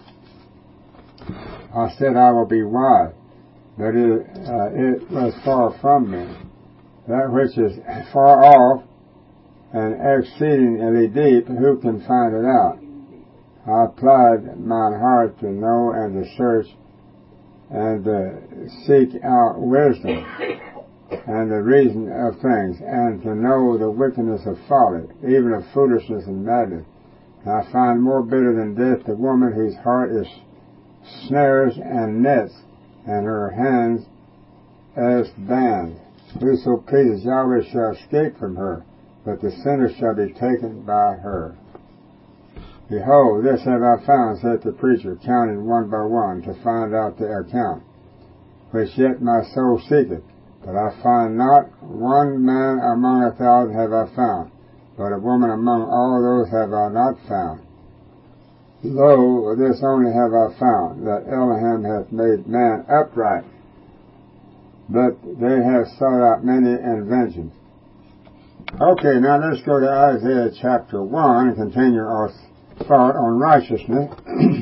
I said I will be wise, but it, uh, it was far from me. That which is far off and exceedingly deep, who can find it out? I applied mine heart to know and to search and to seek out wisdom and the reason of things, and to know the wickedness of folly, even of foolishness and madness. And I find more bitter than death the woman whose heart is snares and nets, and her hands as bands. Whoso pleases Yahweh shall escape from her, but the sinner shall be taken by her. Behold, this have I found, said the preacher, counting one by one, to find out the account, which yet my soul seeketh. But I find not one man among a thousand have I found, but a woman among all those have I not found. Lo, this only have I found, that Elohim hath made man upright, but they have sought out many inventions. Okay, now let's go to Isaiah chapter one and continue our thought on righteousness.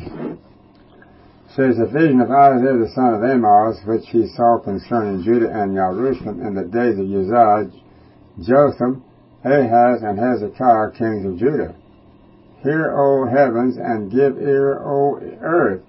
It says, a vision of Isaiah the son of Amoz, which he saw concerning Judah and Jerusalem in the days of Uzziah, Jotham, Ahaz, and Hezekiah, kings of Judah. Hear, O heavens, and give ear, O earth.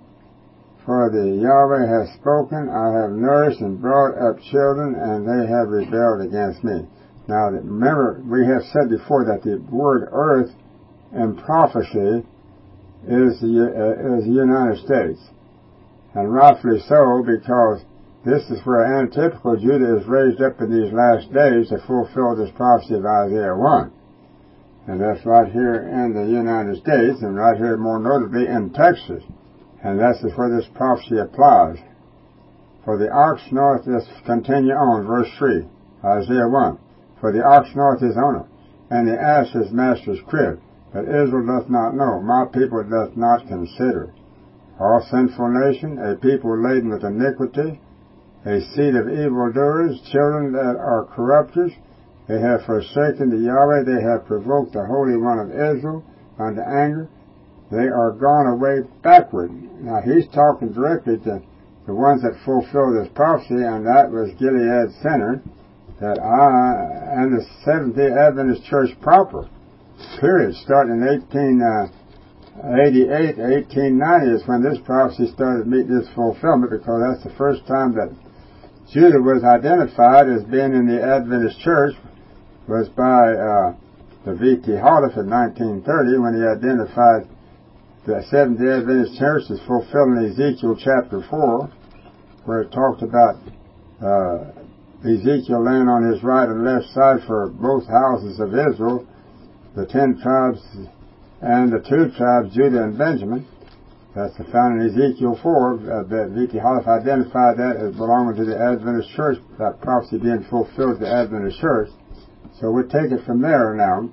For the Yahweh has spoken, I have nourished and brought up children, and they have rebelled against me. Now, remember, we have said before that the word earth in prophecy is the, uh, is the United States. And rightfully so, because this is where antitypical Judah is raised up in these last days to fulfill this prophecy of Isaiah one. And that's right here in the United States, and right here more notably in Texas. And that's where this prophecy applies. For the ox knoweth, let's continue on, verse three, Isaiah one. For the ox knoweth his owner, and the ass his master's crib. But Israel doth not know, my people doth not consider. All sinful nation, a people laden with iniquity, a seed of evildoers, children that are corrupters. They have forsaken the Yahweh, they have provoked the Holy One of Israel unto anger. They are gone away backward. Now he's talking directly to the ones that fulfill this prophecy, and that was Gilead Center, that I, and the Seventh-day Adventist Church proper. Period. Starting in eighteen eighty-eight, eighteen ninety is when this prophecy started meeting its fulfillment, because that's the first time that Judah was identified as being in the Adventist Church, was by uh, the V T Holliff in nineteen thirty, when he identified the Seventh-day Adventist Church as fulfilling Ezekiel chapter four, where it talked about uh, Ezekiel laying on his right and left side for both houses of Israel, the ten tribes and the two tribes, Judah and Benjamin. That's found in Ezekiel four. Uh, that V T Holliff identified that as belonging to the Adventist Church, that prophecy being fulfilled to the Adventist Church. So we'll take it from there now.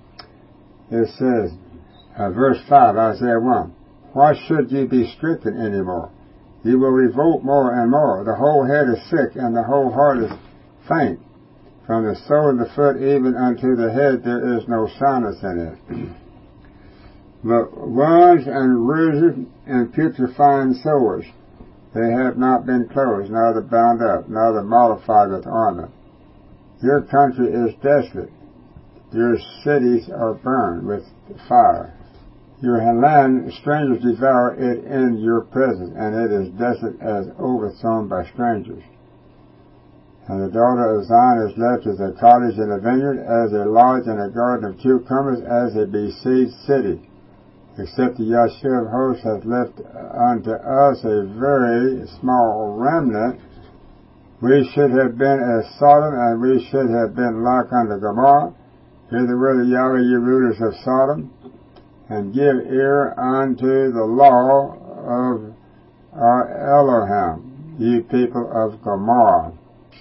It says, uh, verse five, Isaiah one, why should ye be stricken any more? Ye will revolt more and more. The whole head is sick, and the whole heart is faint. From the sole of the foot even unto the head there is no soundness in it. But wounds and bruises and putrefying sores, they have not been closed, neither bound up, neither mollified with ointment. Your country is desolate. Your cities are burned with fire. Your land, strangers devour it in your presence, and it is desolate as overthrown by strangers. And the daughter of Zion is left as a cottage in a vineyard, as a lodge in a garden of cucumbers, as a besieged city. Except the Yahshua of hosts hath left unto us a very small remnant, we should have been as Sodom, and we should have been like unto Gomorrah. Hear the word of Yahweh, ye rulers of Sodom, and give ear unto the law of our Elohim, ye people of Gomorrah.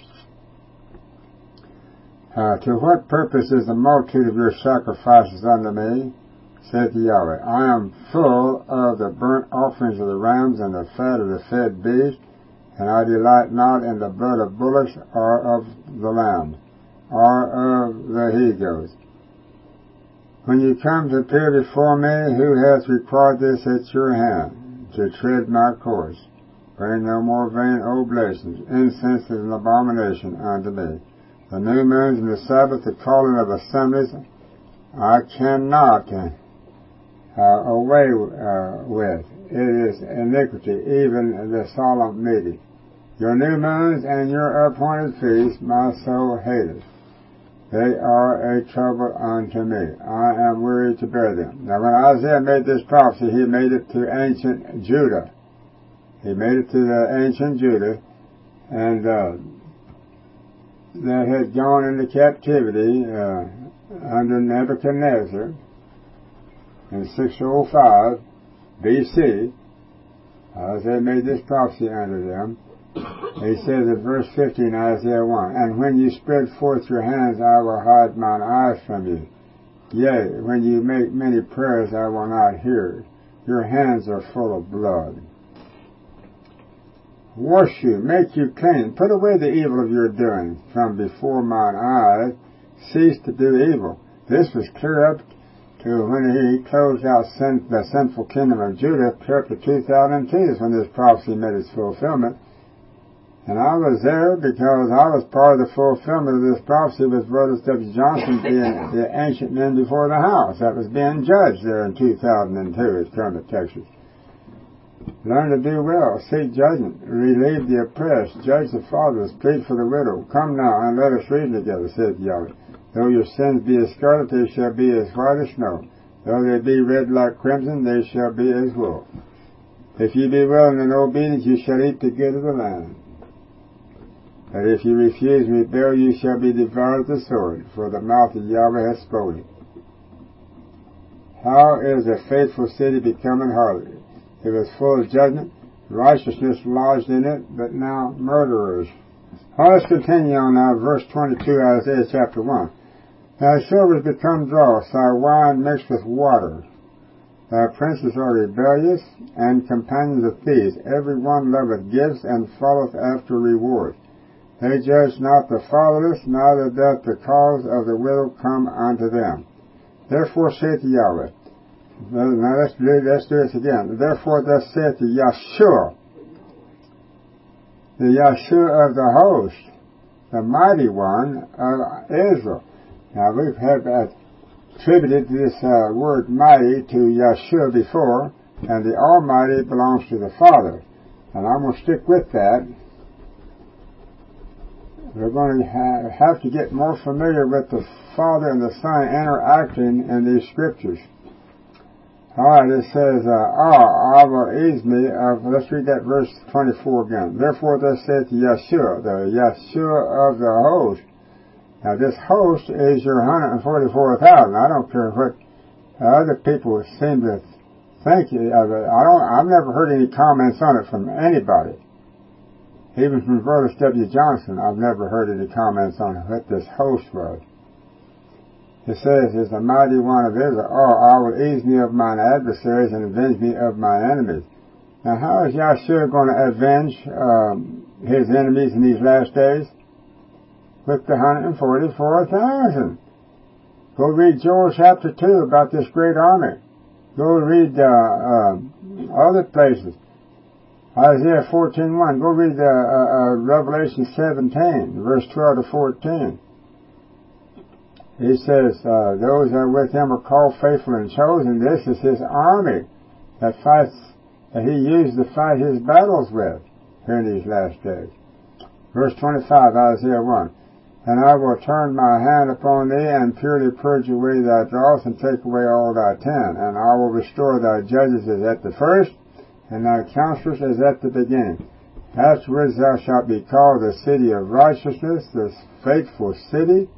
Uh, to what purpose is the multitude of your sacrifices unto me, saith Yahweh? I am full of the burnt offerings of the rams and the fat of the fed beast, and I delight not in the blood of bullocks or of the lamb, or of the he-goats. When you come to appear before me, who hath required this at your hand, to tread my course? Bring no more vain oblations. Incense is an abomination unto me. The new moons and the Sabbath, the calling of assemblies, I cannot uh, away uh, with. It is iniquity, even the solemn meeting. Your new moons and your appointed feasts, my soul hateth. They are a trouble unto me. I am weary to bear them. Now when Isaiah made this prophecy, he made it to ancient Judah. He made it to the ancient Judah, and uh, that had gone into captivity uh, under Nebuchadnezzar in six oh five B C. Isaiah made this prophecy unto them. He says in verse fifty in Isaiah one, and when you spread forth your hands, I will hide mine eyes from you. Yea, when you make many prayers, I will not hear. Your hands are full of blood. Wash you, make you clean. Put away the evil of your doing from before mine eyes. Cease to do evil. This was clear up to when he closed out sin, the sinful kingdom of Judah, clear up to two thousand two is when this prophecy made its fulfillment. And I was there because I was part of the fulfillment of this prophecy with Brother W. Johnson being the ancient men before the house that was being judged there in two thousand two at Kermit, Texas. Learn to do well, seek judgment, relieve the oppressed, judge the fatherless, plead for the widow. Come now and let us read together, saith Yahweh. Though your sins be as scarlet, they shall be as white as snow. Though they be red like crimson, they shall be as wool. If ye be willing and obedient, ye shall eat the good of the land. But if ye refuse and rebel, ye shall be devoured with the sword, for the mouth of Yahweh hath spoken. How is a faithful city become an harlot? It was full of judgment, righteousness lodged in it, but now murderers. Well, let's continue on now, verse twenty-two, Isaiah chapter one. Thy silver is become dross, thy wine mixed with water. Thy princes are rebellious, and companions of thieves. Every one loveth gifts, and followeth after reward. They judge not the fatherless, neither doth the cause of the widow come unto them. Therefore saith Yahweh. Now let's do, let's do this again. Therefore thus saith the Yahshua, the Yahshua of the host, the mighty one of Israel. Now we've had attributed this uh, word mighty to Yahshua before, and the Almighty belongs to the Father. And I'm going to stick with that. We're going to ha- have to get more familiar with the Father and the Son interacting in these scriptures. Alright, it says, uh, Ah, I will ease me of, let's read that verse twenty-four again. Therefore thus saith Yahshua, the Yahshua of the host. Now this host is your one hundred forty-four thousand. I don't care what other people seem to think of it. I don't, I've never heard any comments on it from anybody. Even from Brother W. Johnson, I've never heard any comments on what this host was. It says, is the mighty one of Israel, oh, I will ease me of mine adversaries and avenge me of my enemies. Now, how is Yahshua going to avenge um, his enemies in these last days? with the one hundred forty-four thousand. Go read Joel chapter two about this great army. Go read uh, uh, other places. Isaiah fourteen one. Go read uh, uh, Revelation seventeen, verse twelve to fourteen. He says, uh, those that are with him are called faithful and chosen. This is his army that fights, that he used to fight his battles with here in these last days. Verse twenty-five, Isaiah one. And I will turn my hand upon thee, and purely purge away thy dross, and take away all thy tin. And I will restore thy judges as at the first, and thy counselors as at the beginning. Afterwards thou shalt be called the city of righteousness, the faithful city.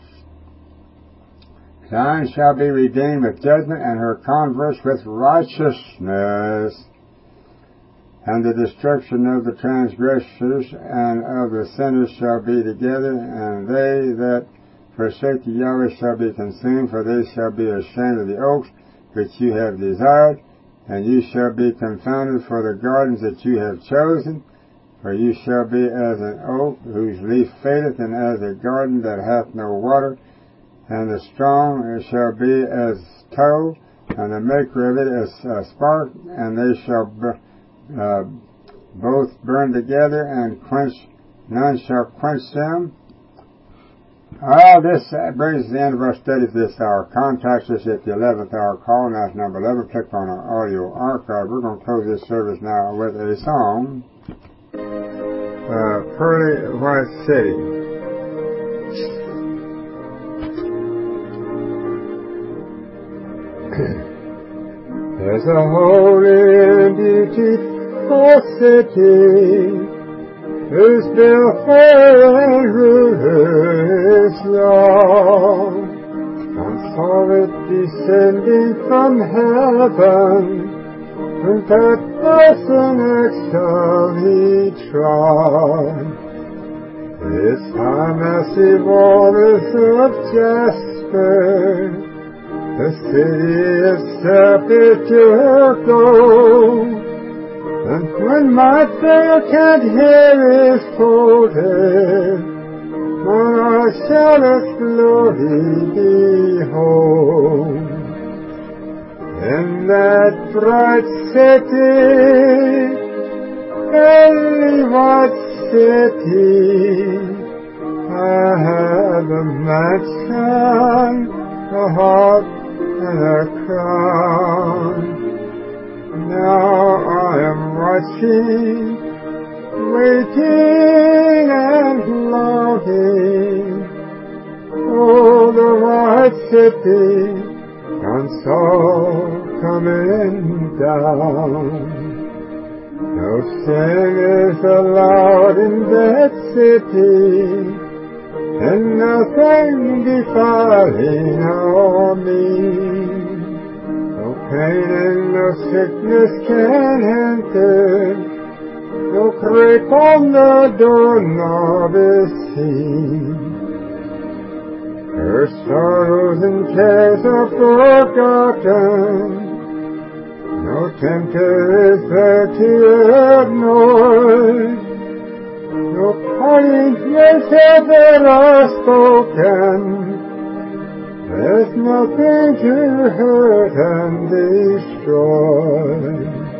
Zion shall be redeemed with judgment, and her converts with righteousness. And the destruction of the transgressors and of the sinners shall be together, and they that forsake the Yahweh shall be consumed, for they shall be ashamed of the oaks which you have desired, and you shall be confounded for the gardens that you have chosen. For you shall be as an oak whose leaf fadeth, and as a garden that hath no water. And the strong shall be as tow, and the maker of it as a spark, and they shall uh, both burn together, and quench, none shall quench them. All this brings us to the end of our study for this hour. Contact us at the eleventh hour call, and that's number eleven. Click on our audio archive. We're going to close this service now with a song, uh, Pearly White City. There's a holy and beautiful city, whose belfry and ruler is long. I saw it descending from heaven, and that person exile he trod. Its high massive walls of jasper, the city itself is pure gold, and when my fair can't hear is folded, when I shall its glory behold. In that bright city, pearly white city, I have a mansion, a heart, and a crown. Now I am watching, waiting and longing for the white city, and so coming down. No sin is allowed in that city, and nothing defiling on me. No pain and no sickness can enter, no creep on the doorknob is seen. Her sorrows and cares are forgotten, no tempter is there to ignore. No parting words ever spoken, there's nothing to hurt and destroy.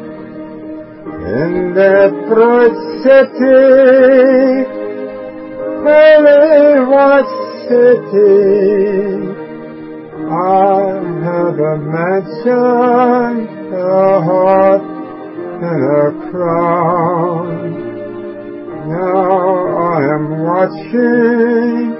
In that bright city, pearly white city, I have a mansion, a heart, and a crown. Now I am watching,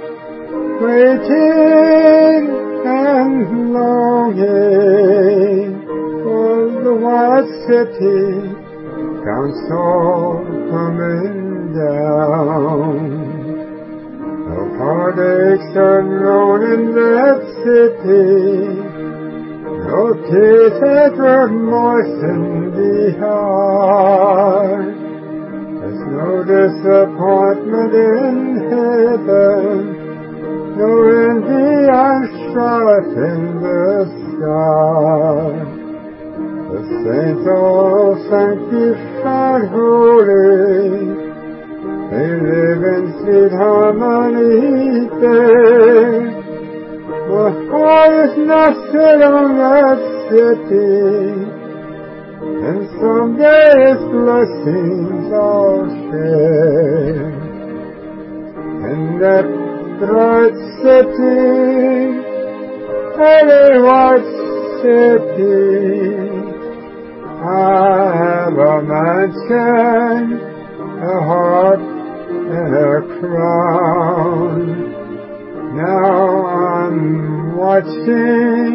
waiting and longing for the white city, council coming down. No heartaches are known in that city, no tears ever moisten the heart. There's no disappointment in heaven, no envy and strife in the sky. The saints all sanctified holy, they live in sweet harmony there. But heart is not set on that city, and someday its blessings I'll share. And that bright city, very white city, I have a mansion, a heart, and a crown. Now I'm watching,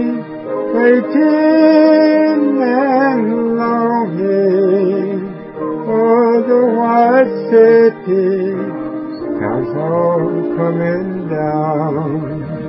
waiting and longing for the white city. Comes all coming down.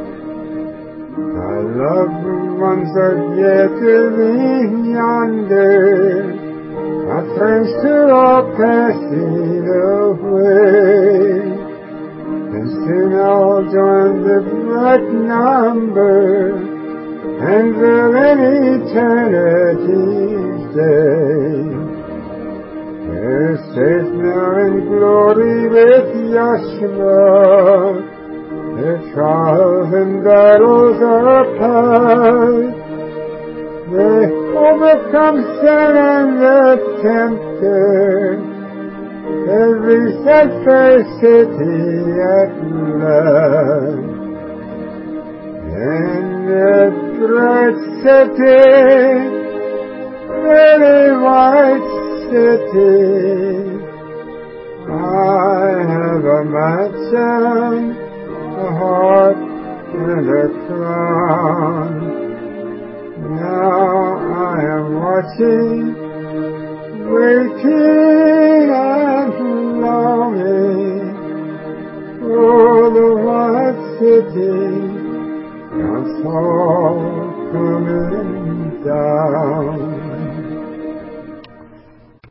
My loved ones are gathering yonder. My friends too are passing away. And soon I'll join the bright number and live in eternity's day. We're safe now in glory with Yahshua. The trials and battles are past. They overcome sin and the tempter. Every fair city at last. In that bright city, very white city, I have a mansion, a heart, and a crown. Now I am watching, waiting and longing for the white city. God's all coming down.